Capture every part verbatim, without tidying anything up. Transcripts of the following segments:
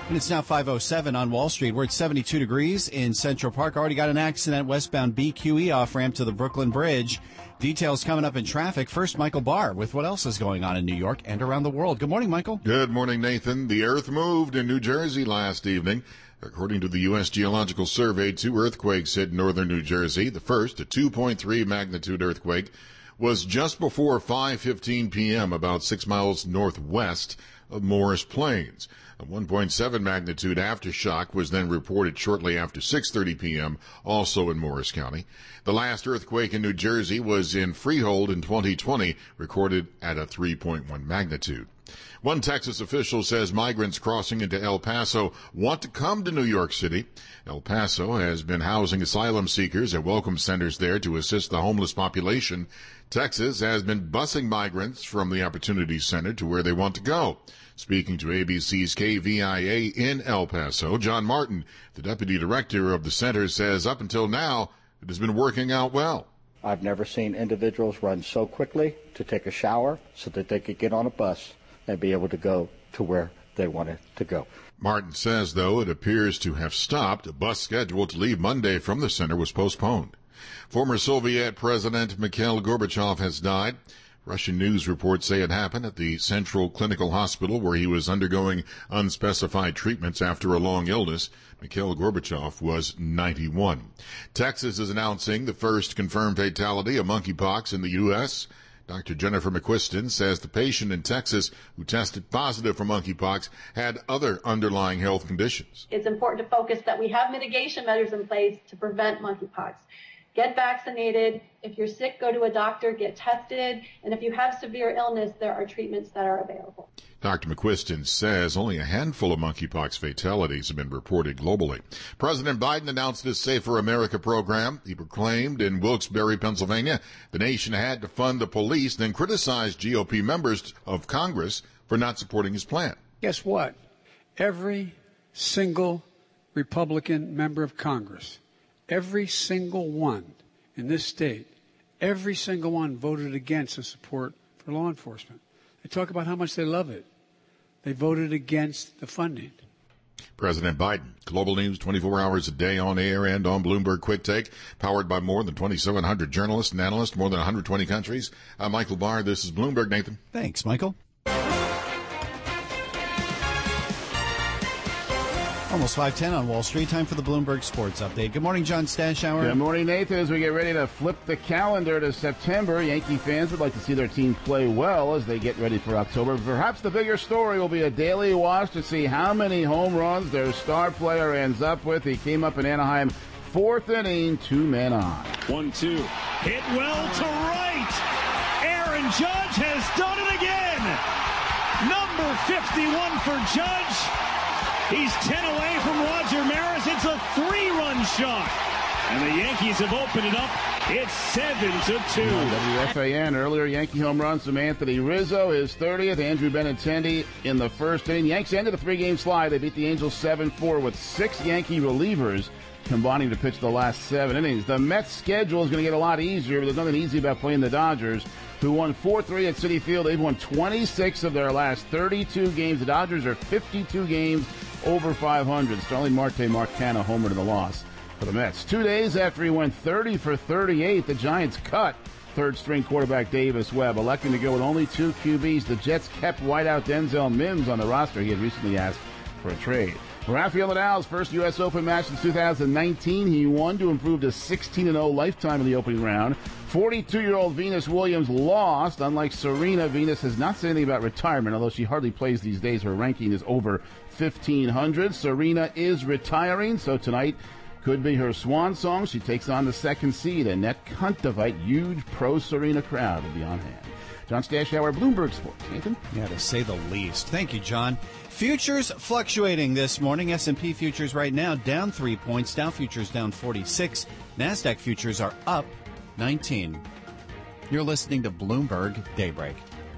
And it's now five oh seven on Wall Street. We're at seventy-two degrees in Central Park. Already got an accident westbound B Q E off-ramp to the Brooklyn Bridge. Details coming up in traffic. First, Michael Barr with what else is going on in New York and around the world. Good morning, Michael. Good morning, Nathan. The earth moved in New Jersey last evening. According to the U S Geological Survey, two earthquakes hit northern New Jersey. The first, a two point three magnitude earthquake, was just before five fifteen p.m., about six miles northwest of Morris Plains. A one point seven magnitude aftershock was then reported shortly after six thirty p.m., also in Morris County. The last earthquake in New Jersey was in Freehold in twenty twenty, recorded at a three point one magnitude. One Texas official says migrants crossing into El Paso want to come to New York City. El Paso has been housing asylum seekers at welcome centers there to assist the homeless population. Texas has been busing migrants from the Opportunity Center to where they want to go. Speaking to A B C's K V I A in El Paso, John Martin, the deputy director of the center, says up until now it has been working out well. I've never seen individuals run so quickly to take a shower so that they could get on a bus and be able to go to where they wanted to go. Martin says, though, it appears to have stopped. A bus scheduled to leave Monday from the center was postponed. Former Soviet President Mikhail Gorbachev has died. Russian news reports say it happened at the Central Clinical Hospital where he was undergoing unspecified treatments after a long illness. Mikhail Gorbachev was ninety-one. Texas is announcing the first confirmed fatality of monkeypox in the U S Doctor Jennifer McQuiston says the patient in Texas who tested positive for monkeypox had other underlying health conditions. It's important to focus that we have mitigation measures in place to prevent monkeypox. Get vaccinated. If you're sick, go to a doctor, get tested. And if you have severe illness, there are treatments that are available. Doctor McQuiston says only a handful of monkeypox fatalities have been reported globally. President Biden announced his Safer America program. He proclaimed in Wilkes-Barre, Pennsylvania, the nation had to fund the police, then criticized G O P members of Congress for not supporting his plan. Guess what? Every single Republican member of Congress, every single one in this state, every single one voted against the support for law enforcement. They talk about how much they love it. They voted against the funding. President Biden. Global news twenty-four hours a day on air and on Bloomberg Quick Take, powered by more than twenty-seven hundred journalists and analysts, more than one hundred twenty countries. I'm Michael Barr. This is Bloomberg. Nathan. Thanks, Michael. Almost five ten on Wall Street. Time for the Bloomberg Sports Update. Good morning, John Stashower. Good morning, Nathan. As we get ready to flip the calendar to September, Yankee fans would like to see their team play well as they get ready for October. Perhaps the bigger story will be a daily watch to see how many home runs their star player ends up with. He came up in Anaheim, fourth inning, two men on. One, two. Hit well to right. Aaron Judge has done it again. Number fifty-one for Judge. He's ten away from Roger Maris. It's a three-run shot. And the Yankees have opened it up. It's seven to two. W F A N, earlier Yankee home runs from Anthony Rizzo, his thirtieth. Andrew Benintendi in the first inning. Yanks ended a three-game slide. They beat the Angels seven four with six Yankee relievers combining to pitch the last seven innings. The Mets' schedule is going to get a lot easier, but there's nothing easy about playing the Dodgers, who won four three at Citi Field. They've won twenty-six of their last thirty-two games. The Dodgers are fifty-two games over five hundred. Starling Marte Marcano homered in the loss for the Mets. Two days after he went thirty for thirty-eight, the Giants cut third-string quarterback Davis Webb, electing to go with only two Q Bs. The Jets kept wideout Denzel Mims on the roster. He had recently asked for a trade. Rafael Nadal's first U S Open match since two thousand nineteen. He won to improve to sixteen and oh lifetime in the opening round. forty-two-year-old Venus Williams lost. Unlike Serena, Venus has not said anything about retirement, although she hardly plays these days. Her ranking is over fifteen hundred. Serena is retiring, so tonight could be her swan song. She takes on the second seed, Annette Kontaveit. Huge pro-Serena crowd will be on hand. John Stashower, Bloomberg Sports. Nathan? Yeah, to say the least. Thank you, John. Futures fluctuating this morning. S and P futures right now down three points. Dow futures down forty-six. NASDAQ futures are up nineteen. You're listening to Bloomberg Daybreak.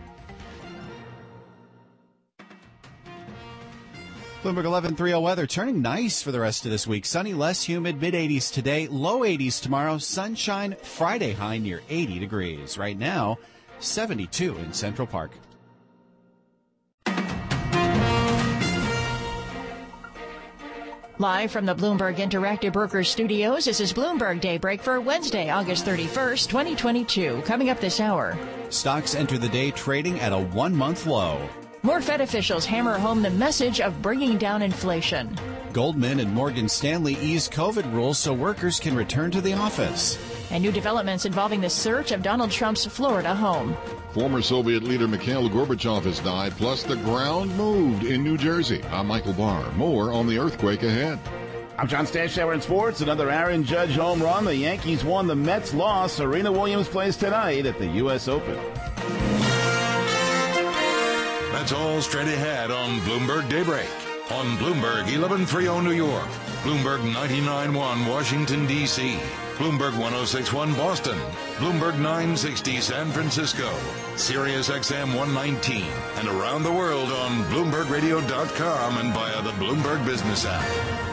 Bloomberg eleven thirty weather turning nice for the rest of this week. Sunny, less humid, mid eighties today, low eighties tomorrow. Sunshine, Friday high near eighty degrees. Right now, seventy-two in Central Park. Live from the Bloomberg Interactive Brokers Studios, this is Bloomberg Daybreak for Wednesday, August thirty-first, twenty twenty-two. Coming up this hour. Stocks enter the day trading at a one-month low. More Fed officials hammer home the message of bringing down inflation. Goldman and Morgan Stanley ease COVID rules so workers can return to the office. And new developments involving the search of Donald Trump's Florida home. Former Soviet leader Mikhail Gorbachev has died, plus the ground moved in New Jersey. I'm Michael Barr. More on the earthquake ahead. I'm John Stashower in sports. Another Aaron Judge home run. The Yankees won, the Mets lost. Serena Williams plays tonight at the U S Open. That's all straight ahead on Bloomberg Daybreak. On Bloomberg eleven thirty New York, Bloomberg ninety-nine point one Washington, D C, Bloomberg ten sixty-one Boston, Bloomberg nine sixty San Francisco, Sirius X M one nineteen, and around the world on Bloomberg Radio dot com and via the Bloomberg Business app.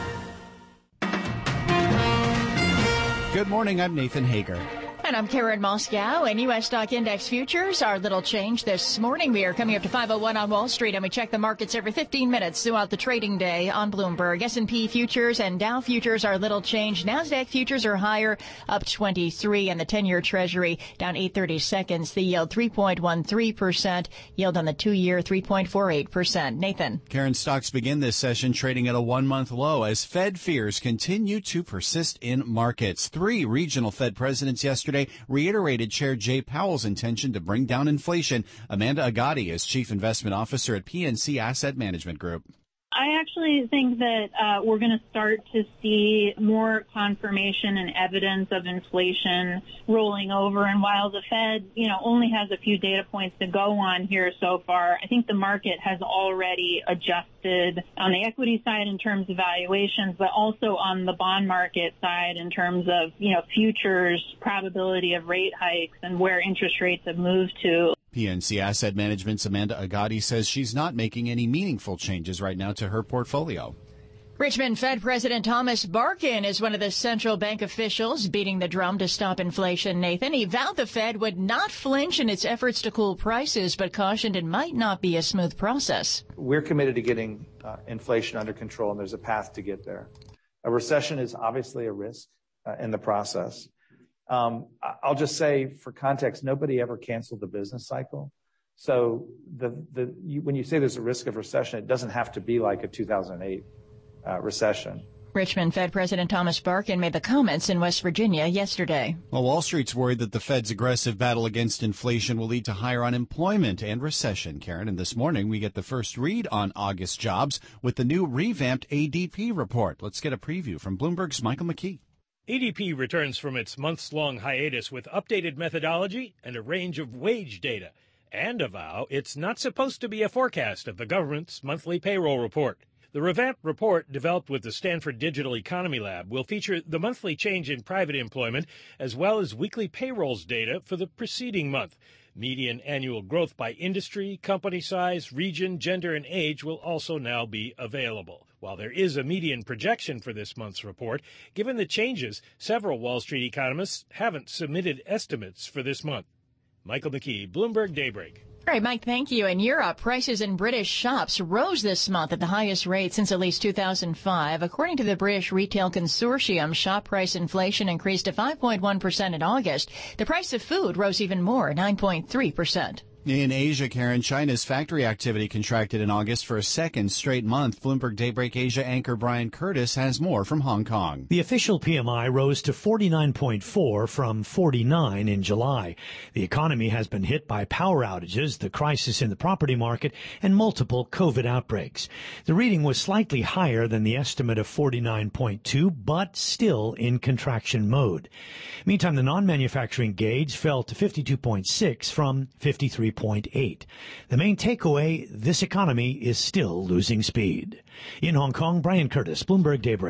Good morning, I'm Nathan Hager. And I'm Karen Moscow, and U S stock index futures are little change this morning. We are coming up to five oh one on Wall Street, and we check the markets every fifteen minutes throughout the trading day on Bloomberg. S and P futures and Dow futures are little change. NASDAQ futures are higher, up twenty-three, and the ten-year Treasury down eight thirty-seconds. The yield three point one three percent, yield on the two-year three point four eight percent. Nathan. Karen, stocks begin this session trading at a one-month low as Fed fears continue to persist in markets. Three regional Fed presidents yesterday reiterated Chair Jay Powell's intention to bring down inflation. Amanda Agati is Chief Investment Officer at P N C Asset Management Group. I actually think that uh, we're going to start to see more confirmation and evidence of inflation rolling over. And while the Fed, you know, only has a few data points to go on here so far, I think the market has already adjusted on the equity side in terms of valuations, but also on the bond market side in terms of, you know, futures probability of rate hikes and where interest rates have moved to. P N C Asset Management's Amanda Agati says she's not making any meaningful changes right now to her portfolio. Richmond Fed President Thomas Barkin is one of the central bank officials beating the drum to stop inflation, Nathan. He vowed the Fed would not flinch in its efforts to cool prices, but cautioned it might not be a smooth process. We're committed to getting uh, inflation under control, and there's a path to get there. A recession is obviously a risk uh, in the process. Um, I'll just say, for context, nobody ever canceled the business cycle. So the, the, you, when you say there's a risk of recession, it doesn't have to be like a two thousand eight uh, recession. Richmond Fed President Thomas Barkin made the comments in West Virginia yesterday. Well, Wall Street's worried that the Fed's aggressive battle against inflation will lead to higher unemployment and recession, Karen. And this morning, we get the first read on August jobs with the new revamped A D P report. Let's get a preview from Bloomberg's Michael McKee. A D P returns from its months-long hiatus with updated methodology and a range of wage data, and a vow it's not supposed to be a forecast of the government's monthly payroll report. The revamped report, developed with the Stanford Digital Economy Lab, will feature the monthly change in private employment as well as weekly payrolls data for the preceding month. Median annual growth by industry, company size, region, gender, and age will also now be available. While there is a median projection for this month's report, given the changes, several Wall Street economists haven't submitted estimates for this month. Michael McKee, Bloomberg Daybreak. All right, Mike, thank you. In Europe, prices in British shops rose this month at the highest rate since at least two thousand five. According to the British Retail Consortium, shop price inflation increased to five point one percent in August. The price of food rose even more, nine point three percent. In Asia, Karen, China's factory activity contracted in August for a second straight month. Bloomberg Daybreak Asia anchor Brian Curtis has more from Hong Kong. The official P M I rose to forty-nine point four from forty-nine in July. The economy has been hit by power outages, the crisis in the property market, and multiple COVID outbreaks. The reading was slightly higher than the estimate of forty-nine point two, but still in contraction mode. Meantime, the non-manufacturing gauge fell to fifty-two point six from fifty-three point eight. The main takeaway, this economy is still losing speed. In Hong Kong, Brian Curtis, Bloomberg Daybreak.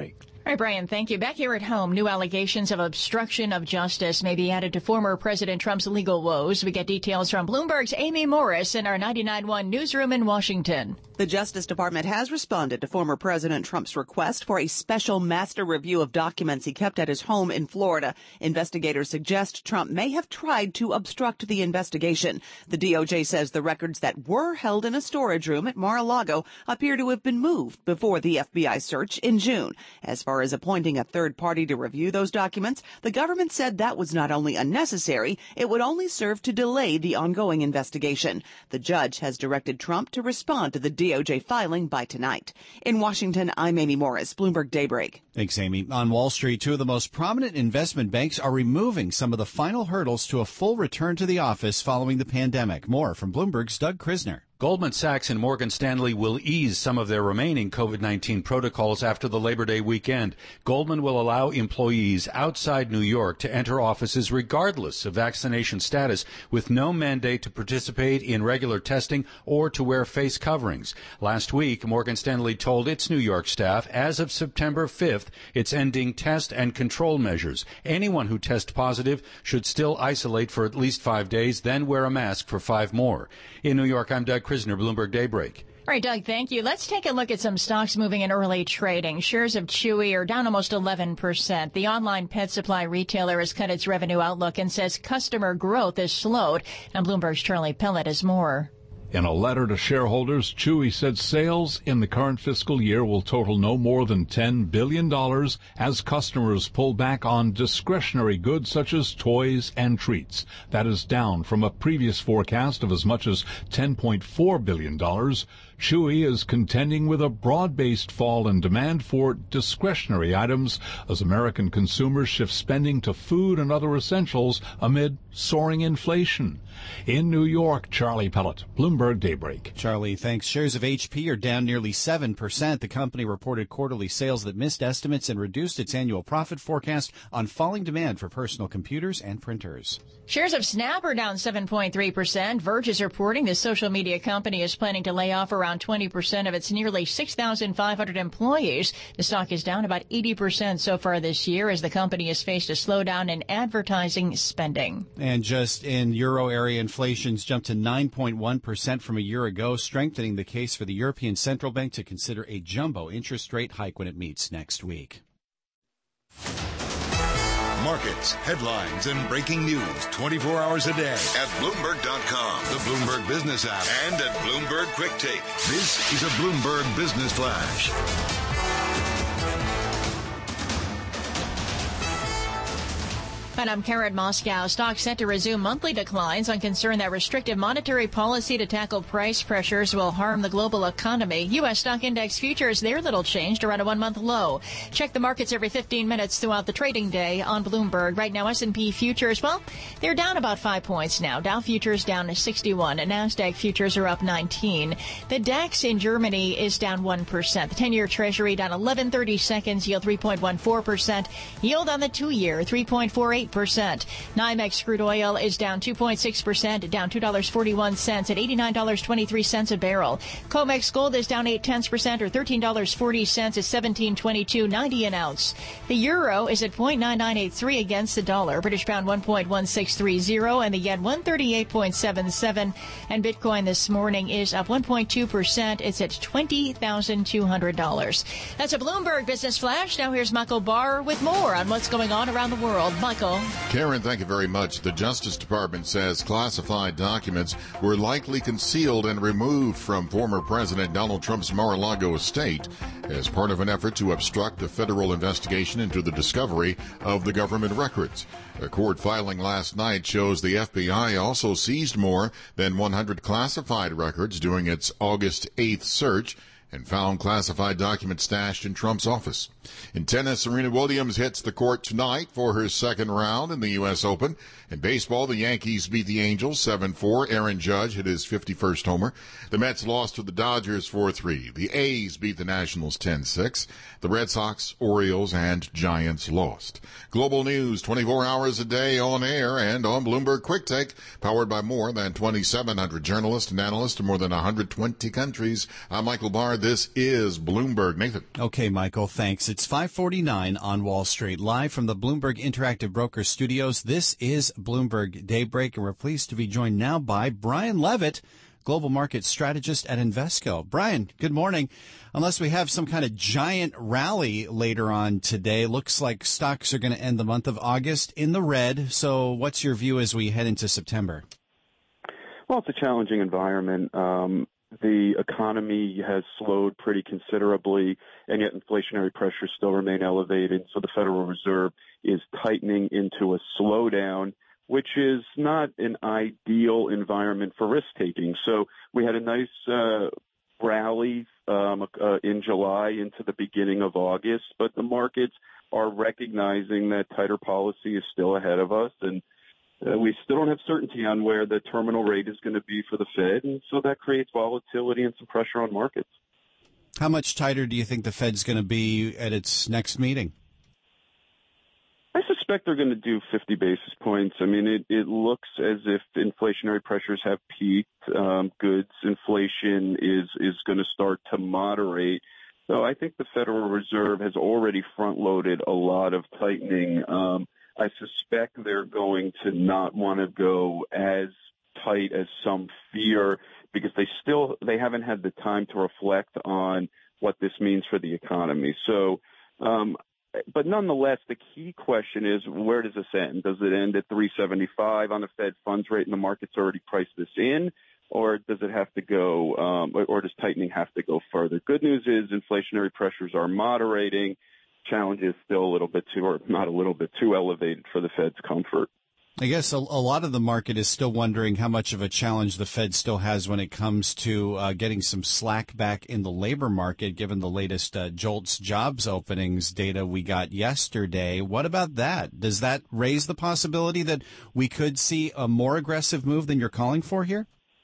All right, Brian, thank you. Back here at home, new allegations of obstruction of justice may be added to former President Trump's legal woes. We get details from Bloomberg's Amy Morris in our ninety-nine point one newsroom in Washington. The Justice Department has responded to former President Trump's request for a special master review of documents he kept at his home in Florida. Investigators suggest Trump may have tried to obstruct the investigation. The D O J says the records that were held in a storage room at Mar-a-Lago appear to have been moved before the F B I search in June. As far as appointing a third party to review those documents, the government said that was not only unnecessary, it would only serve to delay the ongoing investigation. The judge has directed Trump to respond to the D O J filing by tonight. In Washington, I'm Amy Morris, Bloomberg Daybreak. Thanks, Amy. On Wall Street, two of the most prominent investment banks are removing some of the final hurdles to a full return to the office following the pandemic. More from Bloomberg's Doug Krisner. Goldman Sachs and Morgan Stanley will ease some of their remaining COVID nineteen protocols after the Labor Day weekend. Goldman will allow employees outside New York to enter offices regardless of vaccination status, with no mandate to participate in regular testing or to wear face coverings. Last week, Morgan Stanley told its New York staff, as of September fifth, it's ending test and control measures. Anyone who tests positive should still isolate for at least five days, then wear a mask for five more. In New York, I'm Doug Krisner, Bloomberg Daybreak. All right, Doug, thank you. Let's take a look at some stocks moving in early trading. Shares of Chewy are down almost eleven percent. The online pet supply retailer has cut its revenue outlook and says customer growth has slowed. And Bloomberg's Charlie Pellet has more. In a letter to shareholders, Chewy said sales in the current fiscal year will total no more than ten billion dollars as customers pull back on discretionary goods such as toys and treats. That is down from a previous forecast of as much as ten point four billion dollars. Chewy is contending with a broad-based fall in demand for discretionary items as American consumers shift spending to food and other essentials amid soaring inflation. In New York, Charlie Pellet, Bloomberg Daybreak. Charlie, thanks. Shares of H P are down nearly seven percent. The company reported quarterly sales that missed estimates and reduced its annual profit forecast on falling demand for personal computers and printers. Shares of Snap are down seven point three percent. Verge is reporting the social media company is planning to lay off around twenty percent of its nearly six thousand five hundred employees. The stock is down about eighty percent so far this year as the company has faced a slowdown in advertising spending. And just in euro area, inflation's jumped to nine point one percent from a year ago, strengthening the case for the European Central Bank to consider a jumbo interest rate hike when it meets next week. Markets, headlines, and breaking news twenty-four hours a day at Bloomberg dot com, the Bloomberg Business app, and at Bloomberg Quick Take. This is a Bloomberg Business Flash. And I'm Karen Moscow. Stocks set to resume monthly declines on concern that restrictive monetary policy to tackle price pressures will harm the global economy. U S stock index futures, they're little changed around a one-month low. Check the markets every fifteen minutes throughout the trading day on Bloomberg. Right now, S and P futures, well, they're down about five points now. Dow futures down to sixty-one, and NASDAQ futures are up nineteen. The DAX in Germany is down one percent. The ten-year Treasury down eleven thirty seconds, yield three point one four percent. Yield on the two-year, three point four eight percent. NYMEX crude oil is down two point six percent, down two dollars and forty-one cents at eighty-nine dollars and twenty-three cents a barrel. COMEX gold is down eight tenths percent or thirteen dollars and forty cents at seventeen twenty-two ninety an ounce. The euro is at zero point nine nine eight three against the dollar. British pound one point one six three zero and the yen one thirty-eight point seven seven. And Bitcoin this morning is up one point two percent. It's at twenty thousand two hundred dollars. That's a Bloomberg Business Flash. Now here's Michael Barr with more on what's going on around the world. Michael. Karen, thank you very much. The Justice Department says classified documents were likely concealed and removed from former President Donald Trump's Mar-a-Lago estate as part of an effort to obstruct the federal investigation into the discovery of the government records. A court filing last night shows the F B I also seized more than one hundred classified records during its August eighth search and found classified documents stashed in Trump's office. In tennis, Serena Williams hits the court tonight for her second round in the U S Open. In baseball, the Yankees beat the Angels seven four. Aaron Judge hit his fifty-first homer. The Mets lost to the Dodgers four three. The A's beat the Nationals ten six. The Red Sox, Orioles, and Giants lost. Global news twenty-four hours a day on air and on Bloomberg Quick Take, powered by more than twenty-seven hundred journalists and analysts in more than one hundred twenty countries. I'm Michael Barr. This is Bloomberg. Nathan. Okay, Michael, thanks. It's five forty-nine on Wall Street, live from the Bloomberg Interactive Brokers Studios. This is Bloomberg Daybreak, and we're pleased to be joined now by Brian Levitt, Global Market Strategist at Invesco. Brian, good morning. Unless we have some kind of giant rally later on today, looks like stocks are going to end the month of August in the red. So what's your view as we head into September? Well, it's a challenging environment. Um, the economy has slowed pretty considerably, and yet inflationary pressures still remain elevated. So the Federal Reserve is tightening into a slowdown, which is not an ideal environment for risk-taking. So we had a nice uh, rally um, uh, in July into the beginning of August, but the markets are recognizing that tighter policy is still ahead of us, and Uh, we still don't have certainty on where the terminal rate is going to be for the Fed, and so that creates volatility and some pressure on markets. How much tighter do you think the Fed's going to be at its next meeting? I suspect they're going to do fifty basis points. I mean, it, it looks as if inflationary pressures have peaked. Um, goods inflation is, is going to start to moderate. So I think the Federal Reserve has already front-loaded a lot of tightening. Um, I suspect they're going to not want to go as tight as some fear because they still they haven't had the time to reflect on what this means for the economy. So, um, but nonetheless, the key question is, where does this end? Does it end at three seventy-five on the Fed funds rate and the market's already priced this in? Or does it have to go, um, or, or does tightening have to go further? Good news is inflationary pressures are moderating. Challenge is still a little bit too, or not a little bit too elevated for the Fed's comfort. I guess a, a lot of the market is still wondering how much of a challenge the Fed still has when it comes to uh, getting some slack back in the labor market, given the latest uh, JOLTS jobs openings data we got yesterday. What about that? Does that raise the possibility that we could see a more aggressive move than you're calling for here?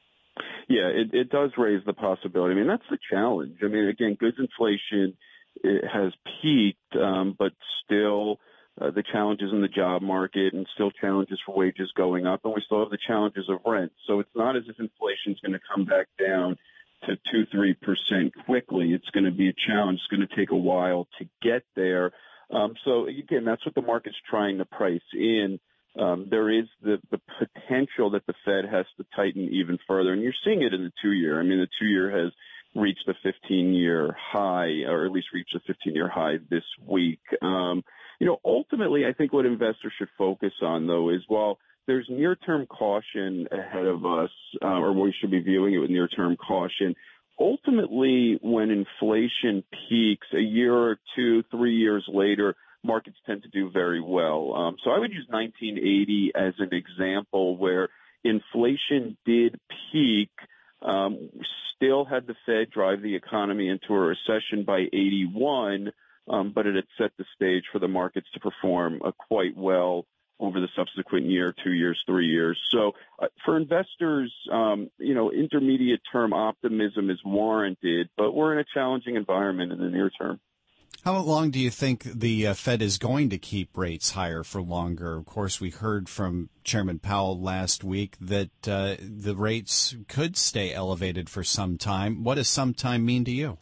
Yeah, it, it does raise the possibility. I mean, that's the challenge. I mean, again, goods inflation it has peaked, um, but still uh, the challenges in the job market and still challenges for wages going up, and we still have the challenges of rent. So it's not as if inflation is going to come back down to two, three percent quickly. It's going to be a challenge. It's going to take a while to get there. Um, so again, that's what the market's trying to price in. Um, there is the, the potential that the Fed has to tighten even further, and you're seeing it in the two-year. I mean, the two-year has reached a fifteen-year high, or at least reached a fifteen-year high this week. Um, you know, ultimately, I think what investors should focus on, though, is while there's near-term caution ahead of us, uh, or we should be viewing it with near-term caution, ultimately, when inflation peaks a year or two, three years later, markets tend to do very well. Um, so I would use nineteen eighty as an example where inflation did peak, um, still had the Fed drive the economy into a recession by eighty-one, um, but it had set the stage for the markets to perform uh, quite well over the subsequent year, two years, three years. So uh, for investors, um, you know, intermediate term optimism is warranted, but we're in a challenging environment in the near term. How long do you think the uh, Fed is going to keep rates higher for longer? Of course, we heard from Chairman Powell last week that uh, the rates could stay elevated for some time. What does some time mean to you?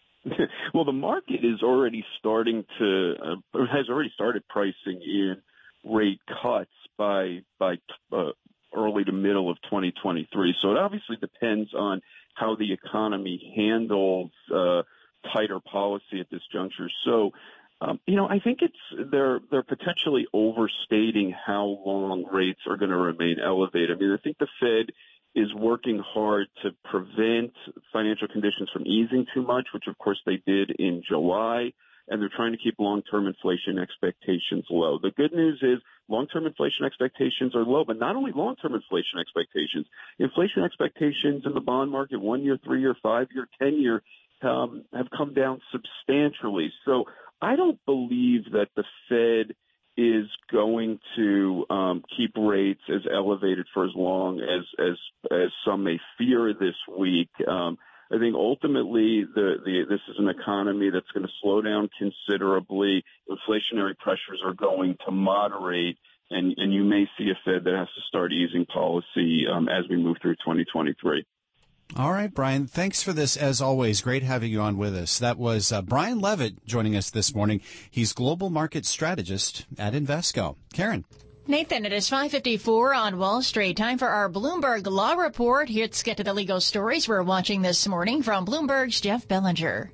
Well, the market is already starting to, uh, has already started pricing in rate cuts by by uh, early to middle of twenty twenty-three. So it obviously depends on how the economy handles uh, tighter policy at this juncture. So, um, you know, I think it's they're they're potentially overstating how long rates are going to remain elevated. I mean, I think the Fed is working hard to prevent financial conditions from easing too much, which of course they did in July, and they're trying to keep long-term inflation expectations low. The good news is long-term inflation expectations are low, but not only long-term inflation expectations, inflation expectations in the bond market, one-year, three-year, five-year, ten-year, um, have come down substantially. So I don't believe that the Fed is going to um, keep rates as elevated for as long as as as some may fear this week. Um, I think ultimately the, the this is an economy that's going to slow down considerably. Inflationary pressures are going to moderate, and, and you may see a Fed that has to start easing policy um, as we move through twenty twenty-three. All right, Brian, thanks for this as always. Great having you on with us. That was uh, Brian Levitt joining us this morning. He's Global Market Strategist at Invesco. Karen. Nathan, it is five fifty-four on Wall Street. Time for our Bloomberg Law Report. Let's get to the legal stories we're watching this morning from Bloomberg's Jeff Bellinger.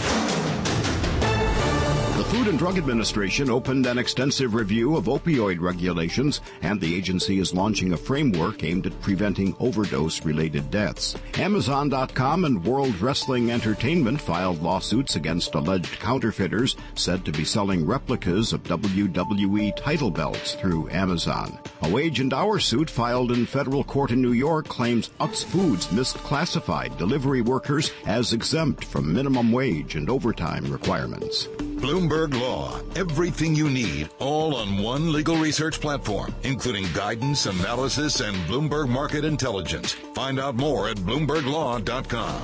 The Food and Drug Administration opened an extensive review of opioid regulations, and the agency is launching a framework aimed at preventing overdose-related deaths. Amazon dot com and World Wrestling Entertainment filed lawsuits against alleged counterfeiters said to be selling replicas of W W E title belts through Amazon. A wage and hour suit filed in federal court in New York claims Utz Foods misclassified delivery workers as exempt from minimum wage and overtime requirements. Bloomberg Law, everything you need, all on one legal research platform, including guidance, analysis, and Bloomberg Market Intelligence. Find out more at Bloomberg Law dot com.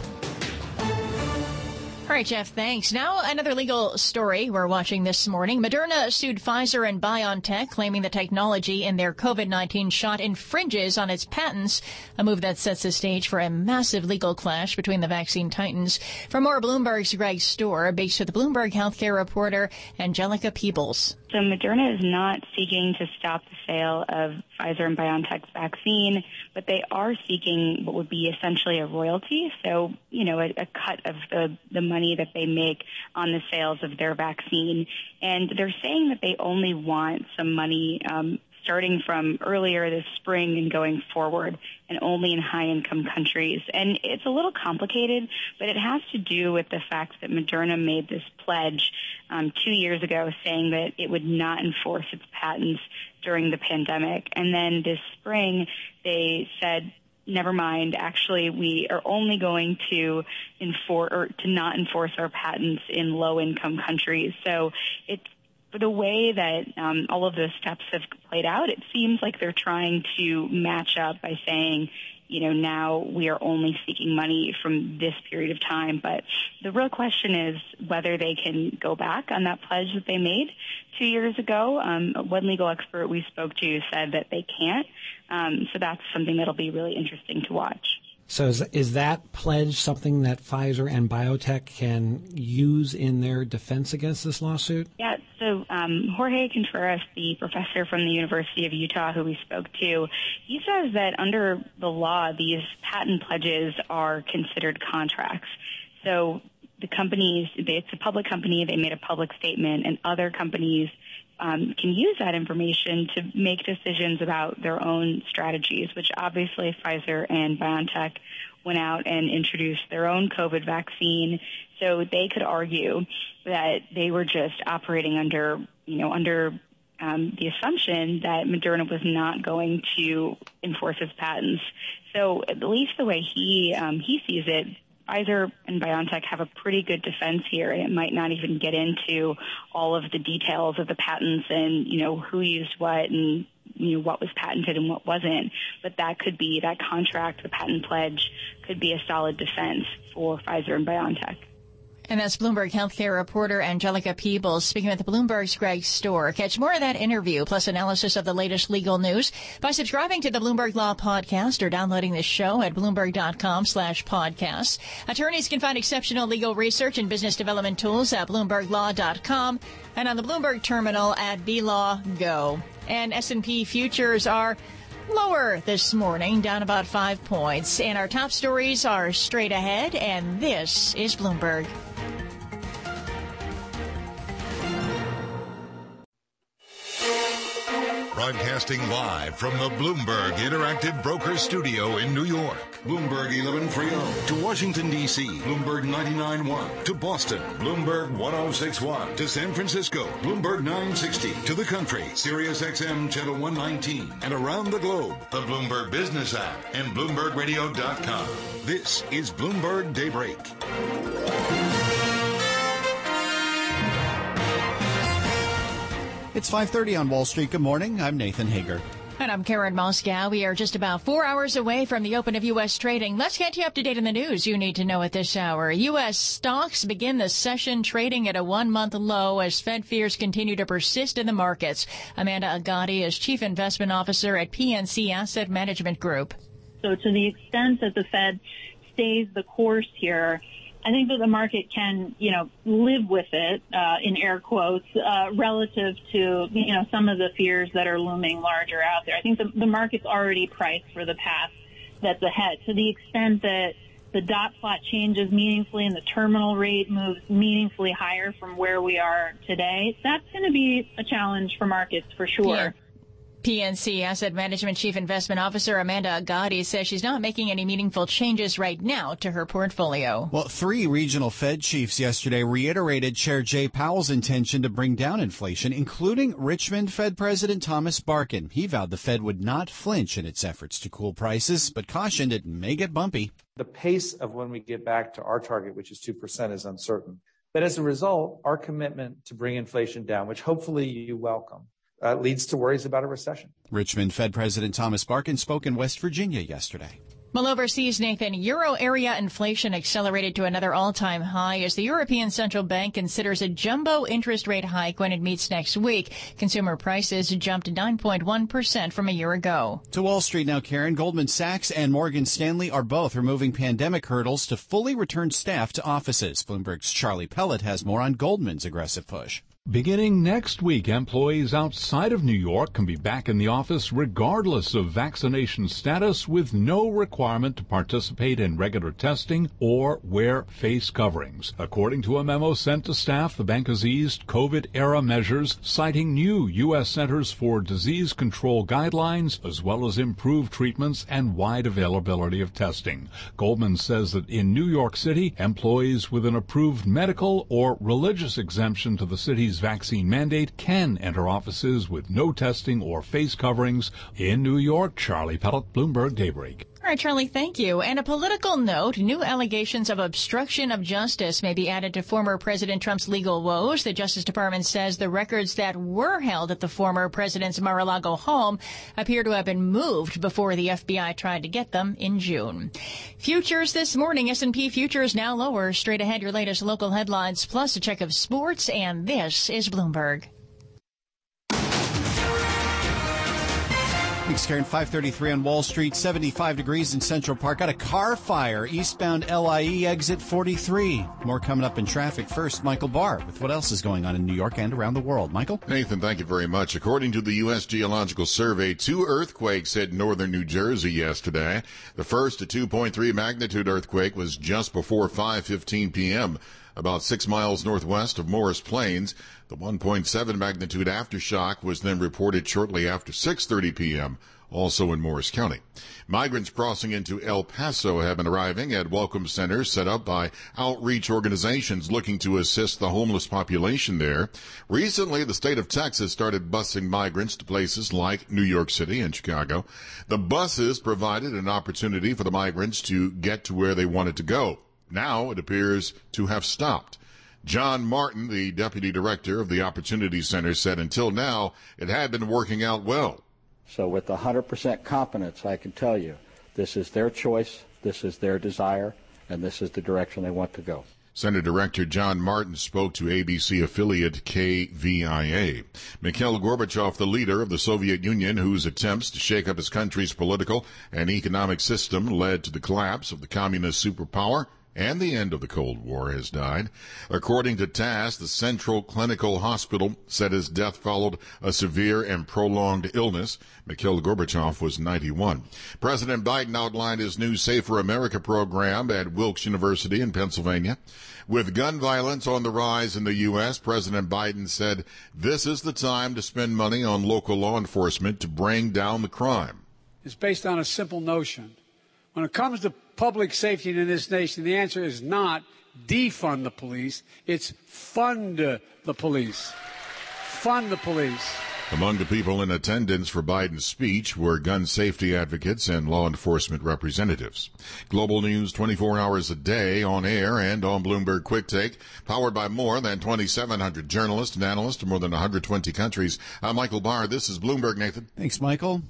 All right, Jeff, thanks. Now, another legal story we're watching this morning. Moderna sued Pfizer and BioNTech, claiming the technology in their COVID nineteen shot infringes on its patents, a move that sets the stage for a massive legal clash between the vaccine titans. For more, Bloomberg's Greg Storr, based with Bloomberg healthcare reporter Angelica Peebles. So Moderna is not seeking to stop the sale of Pfizer and BioNTech's vaccine, but they are seeking what would be essentially a royalty, so, you know, a, a cut of the, the money that they make on the sales of their vaccine. And they're saying that they only want some money um, starting from earlier this spring and going forward, and only in high-income countries. And it's a little complicated, but it has to do with the fact that Moderna made this pledge um, two years ago saying that it would not enforce its patents during the pandemic. And then this spring, they said, never mind, actually, we are only going to enforce or to not enforce our patents in low-income countries. So it's the way that um, all of those steps have played out, it seems like they're trying to match up by saying, you know, now we are only seeking money from this period of time. But the real question is whether they can go back on that pledge that they made two years ago. Um, one legal expert we spoke to said that they can't. Um, so that's something that'll be really interesting to watch. So is, is that pledge something that Pfizer and BioNTech can use in their defense against this lawsuit? Yeah, so um, Jorge Contreras, the professor from the University of Utah who we spoke to, he says that under the law, these patent pledges are considered contracts. So the companies, it's a public company, they made a public statement, and other companies Um, can use that information to make decisions about their own strategies, which obviously Pfizer and BioNTech went out and introduced their own COVID vaccine. So they could argue that they were just operating under, you know, under um, the assumption that Moderna was not going to enforce its patents. So at least the way he um, he sees it, Pfizer and BioNTech have a pretty good defense here, and it might not even get into all of the details of the patents and, you know, who used what and, you know, what was patented and what wasn't. But that could be, that contract, the patent pledge, could be a solid defense for Pfizer and BioNTech. And that's Bloomberg healthcare reporter Angelica Peebles speaking with Bloomberg's Greg Storr. Catch more of that interview plus analysis of the latest legal news by subscribing to the Bloomberg Law Podcast or downloading this show at Bloomberg.com slash podcasts. Attorneys can find exceptional legal research and business development tools at Bloomberg Law dot com and on the Bloomberg terminal at B Law Go. And S and P futures are lower this morning, down about five points. And our top stories are straight ahead, and this is Bloomberg. Broadcasting live from the Bloomberg Interactive Brokers Studio in New York. Bloomberg eleven thirty to Washington, D C Bloomberg ninety-nine point one to Boston. Bloomberg ten sixty-one to San Francisco. Bloomberg nine sixty to the country. Sirius X M Channel one nineteen. And around the globe, the Bloomberg Business app and Bloomberg Radio dot com. This is Bloomberg Daybreak. It's five thirty on Wall Street. Good morning. I'm Nathan Hager. And I'm Karen Moscow. We are just about four hours away from the open of U S trading. Let's get you up to date on the news you need to know at this hour. U S stocks begin the session trading at a one-month low as Fed fears continue to persist in the markets. Amanda Agati is Chief Investment Officer at P N C Asset Management Group. So to the extent that the Fed stays the course here, I think that the market can, you know, live with it, uh, in air quotes, uh, relative to, you know, some of the fears that are looming larger out there. I think the, the market's already priced for the path that's ahead. To the extent that the dot plot changes meaningfully and the terminal rate moves meaningfully higher from where we are today, that's going to be a challenge for markets for sure. Yeah. P N C Asset Management Chief Investment Officer Amanda Agati says she's not making any meaningful changes right now to her portfolio. Well, three regional Fed chiefs yesterday reiterated Chair Jay Powell's intention to bring down inflation, including Richmond Fed President Thomas Barkin. He vowed the Fed would not flinch in its efforts to cool prices, but cautioned it may get bumpy. The pace of when we get back to our target, which is two percent, is uncertain. But as a result, our commitment to bring inflation down, which hopefully you welcome, Uh, leads to worries about a recession. Richmond Fed President Thomas Barkin spoke in West Virginia yesterday. Well, overseas, Nathan, euro area inflation accelerated to another all-time high as the European Central Bank considers a jumbo interest rate hike when it meets next week. Consumer prices jumped nine point one percent from a year ago. To Wall Street now, Karen. Goldman Sachs and Morgan Stanley are both removing pandemic hurdles to fully return staff to offices. Bloomberg's Charlie Pellet has more on Goldman's aggressive push. Beginning next week, employees outside of New York can be back in the office regardless of vaccination status, with no requirement to participate in regular testing or wear face coverings. According to a memo sent to staff, the bank has eased COVID-era measures, citing new U S Centers for Disease Control guidelines, as well as improved treatments and wide availability of testing. Goldman says that in New York City, employees with an approved medical or religious exemption to the city's vaccine mandate can enter offices with no testing or face coverings. In New York, Charlie Pellet, Bloomberg Daybreak. All right, Charlie, thank you. And a political note, new allegations of obstruction of justice may be added to former President Trump's legal woes. The Justice Department says the records that were held at the former president's Mar-a-Lago home appear to have been moved before the F B I tried to get them in June. Futures this morning, S and P futures now lower. Straight ahead, your latest local headlines, plus a check of sports, and this is Bloomberg. Thanks, Karen. five thirty-three on Wall Street, seventy-five degrees in Central Park. Got a car fire, eastbound L I E exit forty-three. More coming up in traffic. First, Michael Barr with what else is going on in New York and around the world. Michael? Nathan, thank you very much. According to the U S Geological Survey, two earthquakes hit northern New Jersey yesterday. The first, a two point three magnitude earthquake, was just before five fifteen p.m., about six miles northwest of Morris Plains. The one point seven magnitude aftershock was then reported shortly after six thirty p.m., also in Morris County. Migrants crossing into El Paso have been arriving at welcome centers set up by outreach organizations looking to assist the homeless population there. Recently, the state of Texas started busing migrants to places like New York City and Chicago. The buses provided an opportunity for the migrants to get to where they wanted to go. Now it appears to have stopped. John Martin, the deputy director of the Opportunity Center, said until now it had been working out well. So with one hundred percent confidence, I can tell you this is their choice, this is their desire, and this is the direction they want to go. Center Director John Martin spoke to A B C affiliate K V I A. Mikhail Gorbachev, the leader of the Soviet Union, whose attempts to shake up his country's political and economic system led to the collapse of the communist superpower and the end of the Cold War, has died. According to TASS, the Central Clinical Hospital said his death followed a severe and prolonged illness. Mikhail Gorbachev was ninety-one. President Biden outlined his new Safer America program at Wilkes University in Pennsylvania. With gun violence on the rise in the U S, President Biden said this is the time to spend money on local law enforcement to bring down the crime. It's based on a simple notion. When it comes to public safety in this nation, the answer is not defund the police. It's fund the police. Fund the police. Among the people in attendance for Biden's speech were gun safety advocates and law enforcement representatives. Global news twenty-four hours a day on air and on Bloomberg Quick Take, powered by more than twenty-seven hundred journalists and analysts from more than one hundred twenty countries. I'm Michael Barr. This is Bloomberg, Nathan. Thanks, Michael.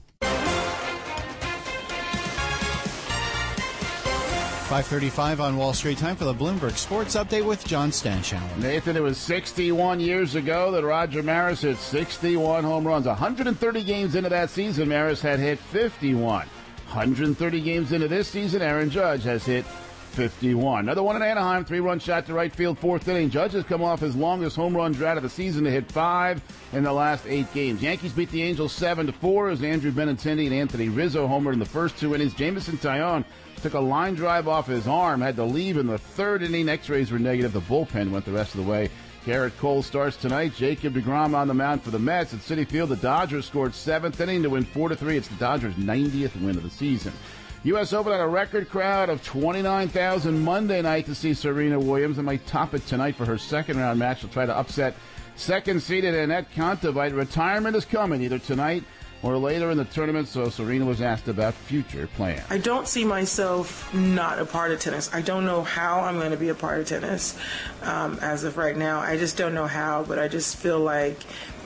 five thirty-five on Wall Street. Time for the Bloomberg Sports Update with John Stanchild. Nathan, it was sixty-one years ago that Roger Maris hit sixty-one home runs. one hundred thirty games into that season, Maris had hit fifty-one. one hundred thirty games into this season, Aaron Judge has hit fifty-one. Another one in Anaheim, three-run shot to right field, fourth inning. Judge has come off his longest home run drought of the season to hit five in the last eight games. Yankees beat the Angels seven to four as Andrew Benintendi and Anthony Rizzo homered in the first two innings. Jameson Taillon took a line drive off his arm, had to leave in the third inning. X-rays were negative. The bullpen went the rest of the way. Garrett Cole starts tonight. Jacob deGrom on the mound for the Mets. At Citi Field, the Dodgers scored seventh inning to win four to three. It's the Dodgers' ninetieth win of the season. U S Open had a record crowd of twenty-nine thousand Monday night to see Serena Williams and might top it tonight for her second round match. She'll try to upset second-seeded Annette Kontaveit. Retirement is coming either tonight or later in the tournament, so Serena was asked about future plans. I don't see myself not a part of tennis. I don't know how I'm going to be a part of tennis um, as of right now. I just don't know how, but I just feel like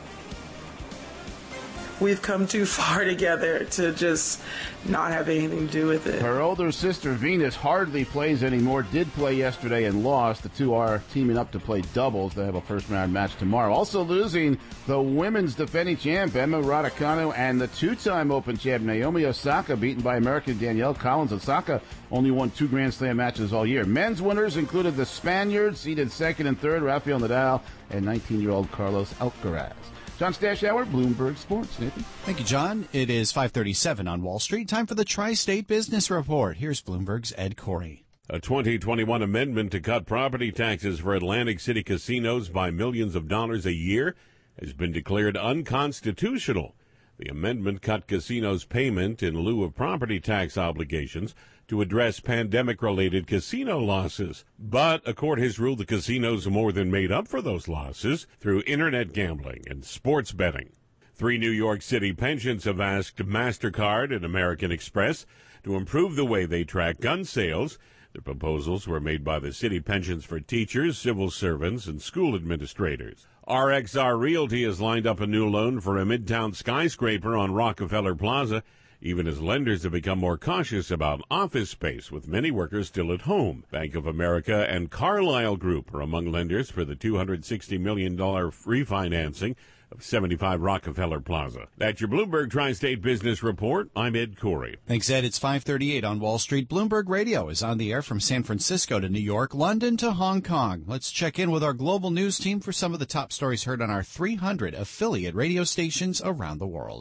we've come too far together to just not have anything to do with it. Her older sister, Venus, hardly plays anymore. Did play yesterday and lost. The two are teaming up to play doubles. They have a first-round match tomorrow. Also losing the women's defending champ, Emma Raducanu, and the two-time Open champ, Naomi Osaka, beaten by American Danielle Collins. Osaka only won two Grand Slam matches all year. Men's winners included the Spaniards, seeded second and third, Rafael Nadal, and nineteen-year-old Carlos Alcaraz. John Stashower, Bloomberg Sports. Nathan? Thank you, John. It is five thirty-seven on Wall Street. Time for the Tri-State Business Report. Here's Bloomberg's Ed Corey. A twenty twenty-one amendment to cut property taxes for Atlantic City casinos by millions of dollars a year has been declared unconstitutional. The amendment cut casinos' payment in lieu of property tax obligations to address pandemic-related casino losses. But a court has ruled the casinos more than made up for those losses through internet gambling and sports betting. Three New York City pensions have asked MasterCard and American Express to improve the way they track gun sales. The proposals were made by the city pensions for teachers, civil servants, and school administrators. R X R Realty has lined up a new loan for a midtown skyscraper on Rockefeller Plaza, even as lenders have become more cautious about office space, with many workers still at home. Bank of America and Carlyle Group are among lenders for the two hundred sixty million dollars refinancing of seventy-five Rockefeller Plaza. That's your Bloomberg Tri-State Business Report. I'm Ed Corey. Thanks, Ed. It's five thirty-eight on Wall Street. Bloomberg Radio is on the air from San Francisco to New York, London to Hong Kong. Let's check in with our global news team for some of the top stories heard on our three hundred affiliate radio stations around the world.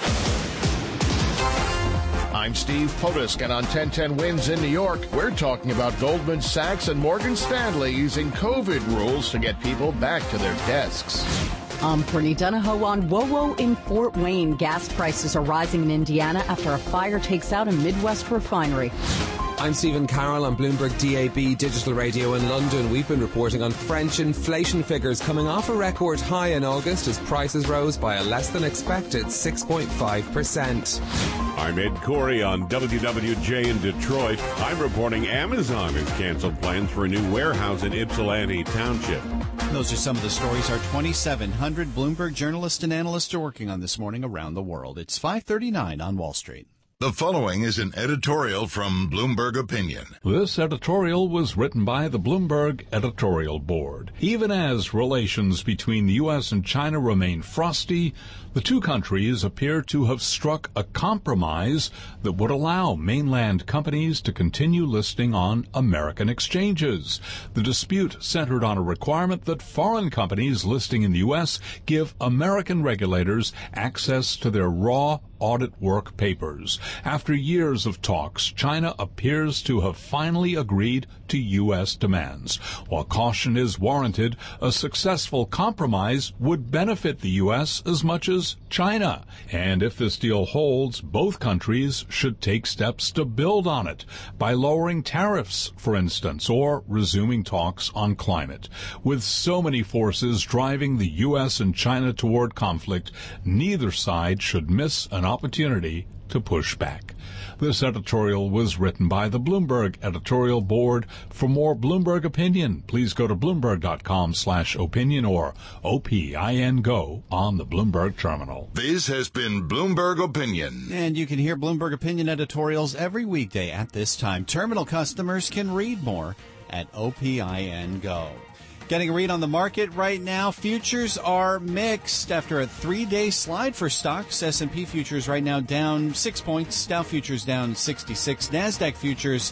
I'm Steve Potusk, and on ten ten Wins in New York, we're talking about Goldman Sachs and Morgan Stanley using COVID rules to get people back to their desks. I'm Brittany Donahoe on WoWo in Fort Wayne. Gas prices are rising in Indiana after a fire takes out a Midwest refinery. I'm Stephen Carroll on Bloomberg D A B Digital Radio in London. We've been reporting on French inflation figures coming off a record high in August as prices rose by a less than expected six point five percent. I'm Ed Corey on W W J in Detroit. I'm reporting Amazon has canceled plans for a new warehouse in Ypsilanti Township. Those are some of the stories our twenty-seven hundred Bloomberg journalists and analysts are working on this morning around the world. It's five thirty-nine on Wall Street. The following is an editorial from Bloomberg Opinion. This editorial was written by the Bloomberg Editorial Board. Even as relations between the U S and China remain frosty, the two countries appear to have struck a compromise that would allow mainland companies to continue listing on American exchanges. The dispute centered on a requirement that foreign companies listing in the U S give American regulators access to their raw audit work papers. After years of talks, China appears to have finally agreed to U S demands. While caution is warranted, a successful compromise would benefit the U S as much as China. And if this deal holds, both countries should take steps to build on it by lowering tariffs, for instance, or resuming talks on climate. With so many forces driving the U S and China toward conflict, neither side should miss an opportunity to push back. This editorial was written by the Bloomberg Editorial Board. For more Bloomberg opinion, please go to Bloomberg.com slash opinion or O P I N Go on the Bloomberg Terminal. This has been Bloomberg Opinion. And you can hear Bloomberg Opinion editorials every weekday at this time. Terminal customers can read more at O P I N Go. Getting a read on the market right now. Futures are mixed after a three-day slide for stocks. S and P futures right now down six points. Dow futures down sixty-six. NASDAQ futures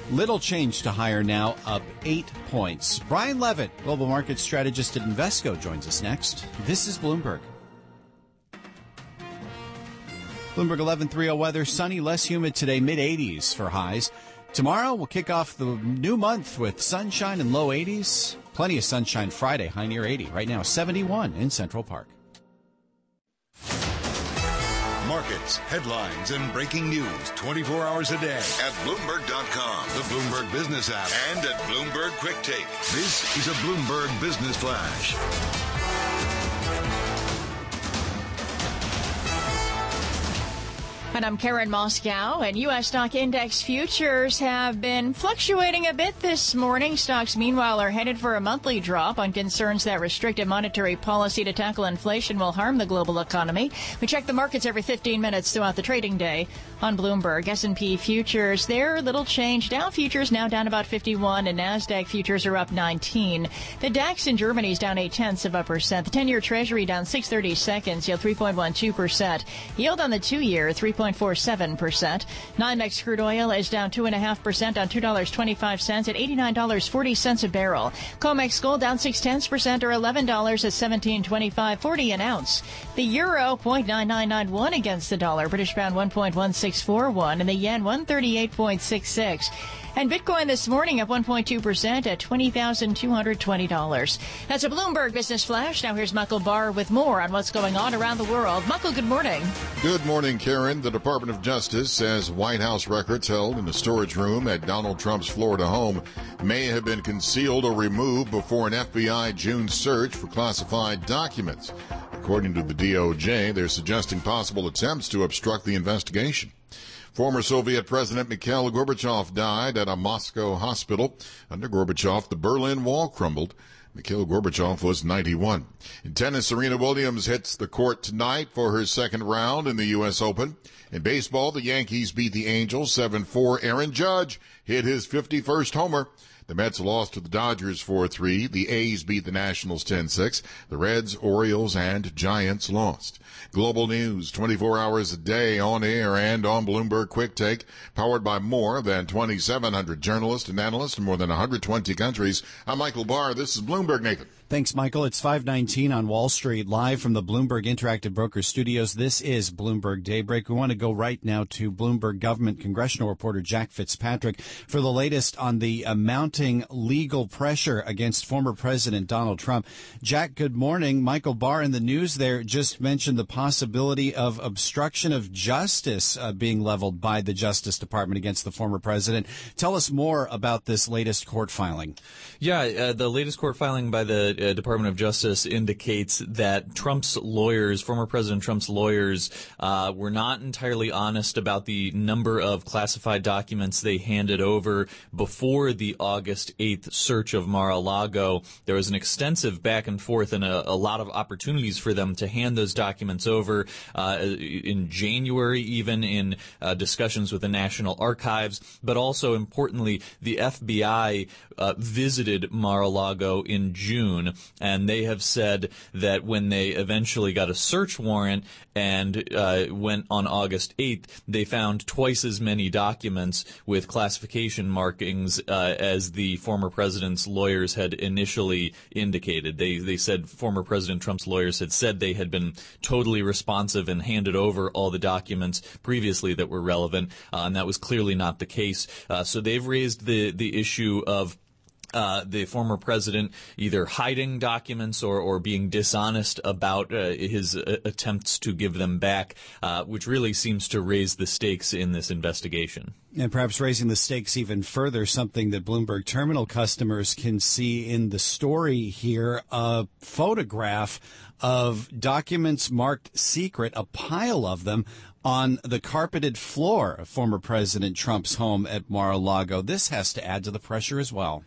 Little change to higher now, up eight points. Brian Levitt, global market strategist at Invesco, joins us next. This is Bloomberg. Bloomberg eleven thirty weather, sunny, less humid today, mid eighties for highs. Tomorrow, we'll kick off the new month with sunshine and low eighties. Plenty of sunshine Friday, high near eighty. Right now, seventy-one in Central Park. Markets, headlines, and breaking news twenty-four hours a day at Bloomberg dot com, the Bloomberg Business app, and at Bloomberg Quick Take. This is a Bloomberg Business Flash. And I'm Karen Moscow, and U S stock index futures have been fluctuating a bit this morning. Stocks, meanwhile, are headed for a monthly drop on concerns that restrictive monetary policy to tackle inflation will harm the global economy. We check the markets every fifteen minutes throughout the trading day on Bloomberg. S and P futures, they're little change. Dow futures now down about fifty-one, and NASDAQ futures are up nineteen. The DAX in Germany is down eight tenths of a percent. The ten-year Treasury down six thirty seconds, yield three point one two percent. Yield on the two-year, three point four seven percent. NYMEX crude oil is down two point five percent on two dollars and twenty-five cents at eighty-nine dollars and forty cents a barrel. COMEX gold down six tenths percent or eleven dollars at seventeen twenty-five forty an ounce. The euro zero point nine nine nine one against the dollar. British pound one point one six four one, and the yen one thirty-eight point six six. And Bitcoin this morning up one point two percent at twenty thousand two hundred twenty dollars. That's a Bloomberg Business Flash. Now here's Michael Barr with more on what's going on around the world. Michael, good morning. Good morning, Karen. The Department of Justice says White House records held in a storage room at Donald Trump's Florida home may have been concealed or removed before an F B I June search for classified documents. According to the D O J, they're suggesting possible attempts to obstruct the investigation. Former Soviet President Mikhail Gorbachev died at a Moscow hospital. Under Gorbachev, the Berlin Wall crumbled. Mikhail Gorbachev was ninety-one. In tennis, Serena Williams hits the court tonight for her second round in the U S Open. In baseball, the Yankees beat the Angels seven four. Aaron Judge hit his fifty-first homer. The Mets lost to the Dodgers four three. The A's beat the Nationals ten six. The Reds, Orioles, and Giants lost. Global news twenty-four hours a day on air and on Bloomberg Quick Take, powered by more than twenty-seven hundred journalists and analysts in more than one hundred twenty countries. I'm Michael Barr. This is Bloomberg, Nathan. Thanks, Michael. It's five nineteen on Wall Street, live from the Bloomberg Interactive Brokers Studios. This is Bloomberg Daybreak. We want to go right now to Bloomberg government congressional reporter Jack Fitzpatrick for the latest on the uh, mounting legal pressure against former President Donald Trump. Jack, good morning. Michael Barr in the news there just mentioned the possibility of obstruction of justice uh, being leveled by the Justice Department against the former president. Tell us more about this latest court filing. Yeah, uh, the latest court filing by the Uh, Department of Justice indicates that Trump's lawyers, former President Trump's lawyers, uh, were not entirely honest about the number of classified documents they handed over before the August eighth search of Mar-a-Lago. There was an extensive back and forth and a, a lot of opportunities for them to hand those documents over uh, in January, even in uh, discussions with the National Archives. But also, importantly, the F B I uh, visited Mar-a-Lago in June. And they have said that when they eventually got a search warrant and uh, went on August eighth, they found twice as many documents with classification markings uh, as the former president's lawyers had initially indicated. They they said former President Trump's lawyers had said they had been totally responsive and handed over all the documents previously that were relevant, uh, and that was clearly not the case. Uh, so they've raised the the issue of Uh, the former president either hiding documents or, or being dishonest about uh, his uh, attempts to give them back, uh, which really seems to raise the stakes in this investigation. And perhaps raising the stakes even further, something that Bloomberg Terminal customers can see in the story here, a photograph of documents marked secret, a pile of them, on the carpeted floor of former President Trump's home at Mar-a-Lago. This has to add to the pressure as well.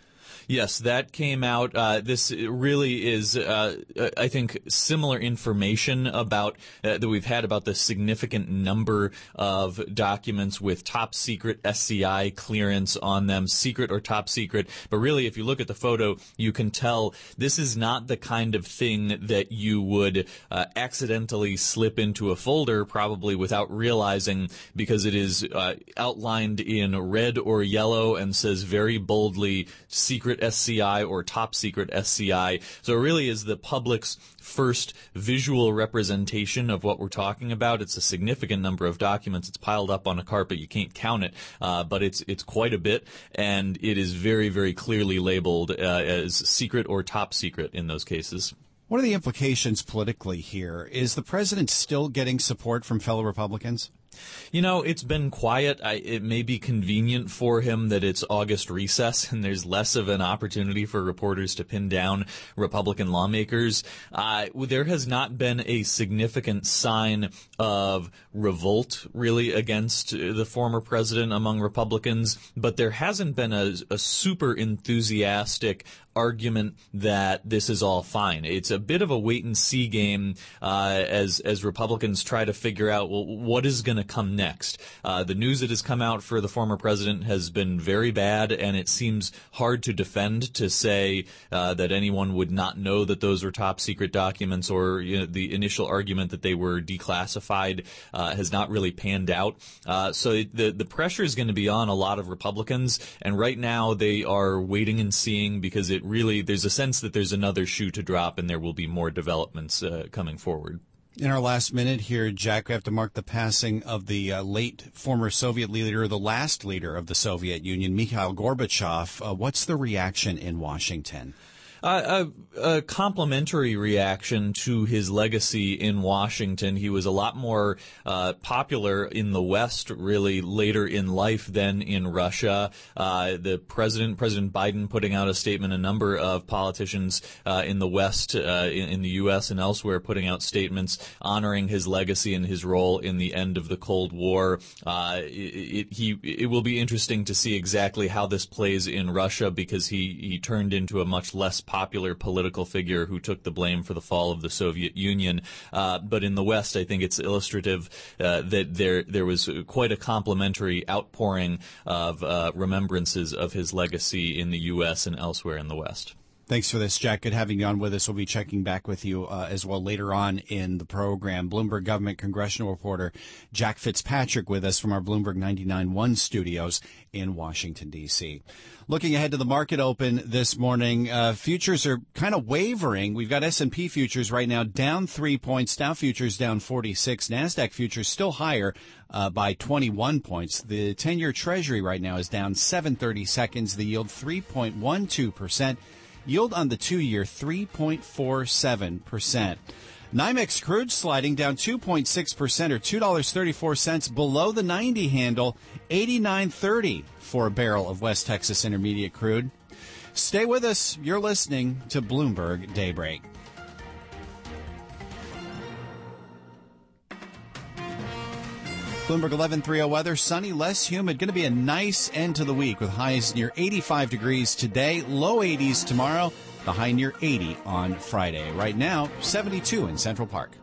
Yes, that came out. Uh, this really is, uh, I think, similar information about uh, that we've had about the significant number of documents with top secret S C I clearance on them, secret or top secret. But really, if you look at the photo, you can tell this is not the kind of thing that you would uh, accidentally slip into a folder, probably without realizing, because it is uh, outlined in red or yellow and says very boldly secret S C I or top secret S C I. So it really is the public's first visual representation of what we're talking about. It's a significant number of documents. It's piled up on a carpet. You can't count it, uh, but it's it's quite a bit, and it is very, very clearly labeled uh, as secret or top secret in those cases. What are the implications politically here? Is the president still getting support from fellow Republicans? You know, it's been quiet. I, it may be convenient for him that it's August recess and there's less of an opportunity for reporters to pin down Republican lawmakers. Uh, there has not been a significant sign of revolt, really, against the former president among Republicans, but there hasn't been a, a super enthusiastic argument that this is all fine. It's a bit of a wait-and-see game uh, as as Republicans try to figure out, well, what is going to come next. Uh, the news that has come out for the former president has been very bad, and it seems hard to defend to say uh, that anyone would not know that those were top-secret documents, or you know, the initial argument that they were declassified uh, has not really panned out. Uh, so the, the pressure is going to be on a lot of Republicans, and right now they are waiting and seeing because it really, there's a sense that there's another shoe to drop and there will be more developments uh, coming forward. In our last minute here, Jack, we have to mark the passing of the uh, late former Soviet leader, the last leader of the Soviet Union, Mikhail Gorbachev. Uh, what's the reaction in Washington? Uh, a, a complimentary reaction to his legacy in Washington. He was a lot more uh, popular in the West, really, later in life than in Russia. Uh, the president, President Biden, putting out a statement, a number of politicians uh, in the West, uh, in, in the U S and elsewhere, putting out statements honoring his legacy and his role in the end of the Cold War. Uh, it, it, he, it will be interesting to see exactly how this plays in Russia, because he, he turned into a much less popular political figure who took the blame for the fall of the Soviet Union. Uh, but in the West, I think it's illustrative uh, that there there was quite a complimentary outpouring of uh, remembrances of his legacy in the U S and elsewhere in the West. Thanks for this, Jack. Good having you on with us. We'll be checking back with you uh, as well later on in the program. Bloomberg government congressional reporter Jack Fitzpatrick with us from our Bloomberg ninety-nine point one studios in Washington, D C Looking ahead to the market open this morning, uh, futures are kind of wavering. We've got S and P futures right now down three points, Dow futures down forty-six, NASDAQ futures still higher uh, by twenty-one points. The ten-year Treasury right now is down seven thirty-seconds, the yield three point one two percent. Yield on the two-year, three point four seven percent. NYMEX crude sliding down two point six percent or two dollars and thirty-four cents below the ninety handle, eighty-nine thirty for a barrel of West Texas Intermediate crude. Stay with us. You're listening to Bloomberg Daybreak. Bloomberg eleven thirty weather, sunny, less humid. Going to be a nice end to the week with highs near eighty-five degrees today, low eighties tomorrow, the high near eighty on Friday. Right now, seventy-two in Central Park.